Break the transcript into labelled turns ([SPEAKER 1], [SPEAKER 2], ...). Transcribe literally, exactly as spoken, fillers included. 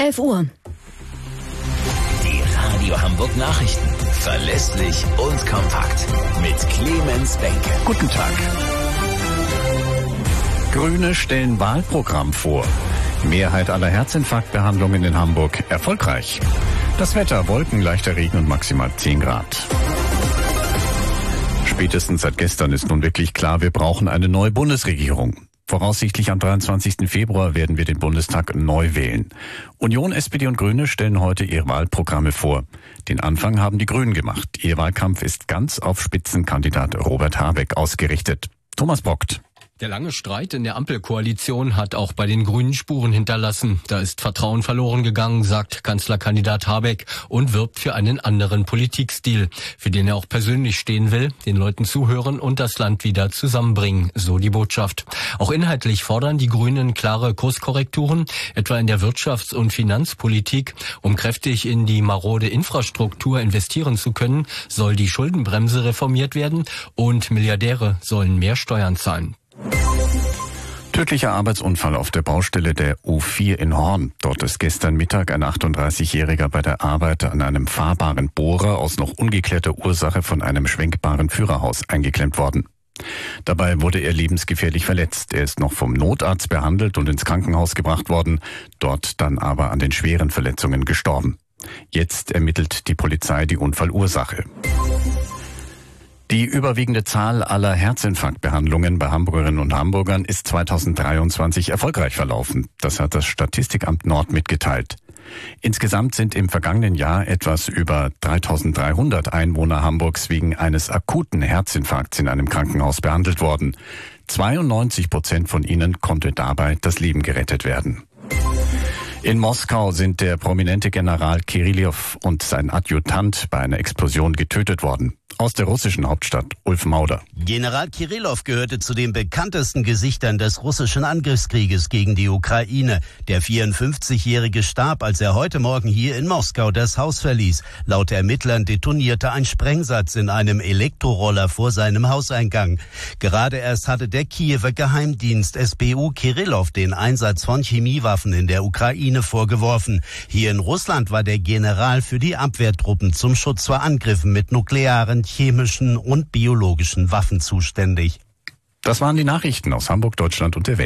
[SPEAKER 1] elf Uhr.
[SPEAKER 2] Die Radio Hamburg Nachrichten. Verlässlich und kompakt. Mit Clemens Benke.
[SPEAKER 3] Guten Tag. Grüne stellen Wahlprogramm vor. Mehrheit aller Herzinfarktbehandlungen in Hamburg erfolgreich. Das Wetter: Wolken, leichter Regen und maximal zehn Grad. Spätestens seit gestern ist nun wirklich klar, wir brauchen eine neue Bundesregierung. Voraussichtlich am dreiundzwanzigsten Februar werden wir den Bundestag neu wählen. Union, S P D und Grüne stellen heute ihre Wahlprogramme vor. Den Anfang haben die Grünen gemacht. Ihr Wahlkampf ist ganz auf Spitzenkandidat Robert Habeck ausgerichtet. Thomas Bockt.
[SPEAKER 4] Der lange Streit in der Ampelkoalition hat auch bei den Grünen Spuren hinterlassen. Da ist Vertrauen verloren gegangen, sagt Kanzlerkandidat Habeck und wirbt für einen anderen Politikstil, für den er auch persönlich stehen will, den Leuten zuhören und das Land wieder zusammenbringen, so die Botschaft. Auch inhaltlich fordern die Grünen klare Kurskorrekturen, etwa in der Wirtschafts- und Finanzpolitik. Um kräftig in die marode Infrastruktur investieren zu können, soll die Schuldenbremse reformiert werden und Milliardäre sollen mehr Steuern zahlen.
[SPEAKER 3] Tödlicher Arbeitsunfall auf der Baustelle der U vier in Horn. Dort ist gestern Mittag ein achtunddreißigjähriger bei der Arbeit an einem fahrbaren Bohrer aus noch ungeklärter Ursache von einem schwenkbaren Führerhaus eingeklemmt worden. Dabei wurde er lebensgefährlich verletzt. Er ist noch vom Notarzt behandelt und ins Krankenhaus gebracht worden, dort dann aber an den schweren Verletzungen gestorben. Jetzt ermittelt die Polizei die Unfallursache. Die überwiegende Zahl aller Herzinfarktbehandlungen bei Hamburgerinnen und Hamburgern ist zweitausenddreiundzwanzig erfolgreich verlaufen. Das hat das Statistikamt Nord mitgeteilt. Insgesamt sind im vergangenen Jahr etwas über dreitausenddreihundert Einwohner Hamburgs wegen eines akuten Herzinfarkts in einem Krankenhaus behandelt worden. zweiundneunzig Prozent von ihnen konnte dabei das Leben gerettet werden. In Moskau sind der prominente General Kirillow und sein Adjutant bei einer Explosion getötet worden. Aus der russischen Hauptstadt Ulf Mauder.
[SPEAKER 5] General Kirillow gehörte zu den bekanntesten Gesichtern des russischen Angriffskrieges gegen die Ukraine. Der vierundfünfzigjährige starb, als er heute Morgen hier in Moskau das Haus verließ. Laut Ermittlern detonierte ein Sprengsatz in einem Elektroroller vor seinem Hauseingang. Gerade erst hatte der Kiewer Geheimdienst S B U Kirillow den Einsatz von Chemiewaffen in der Ukraine vorgeworfen. Hier in Russland war der General für die Abwehrtruppen zum Schutz vor Angriffen mit nuklearen, chemischen und biologischen Waffen zuständig.
[SPEAKER 3] Das waren die Nachrichten aus Hamburg, Deutschland und der Welt.